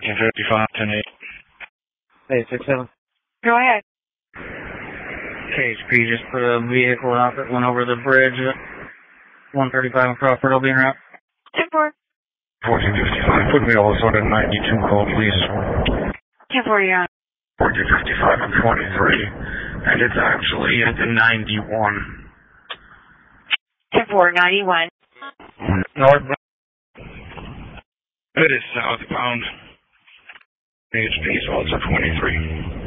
1455, 10-8. Hey, 6-7. Go ahead. KHP just put a vehicle out that went over the bridge at 135 across Crawford. I'll be en route. 10-4. 1455, put me also at a 92 call, please. 10-4, you're on. 1455 and 23, and it's actually at the 91. 10-4, 91. Northbound. It is southbound. KHP is also 23.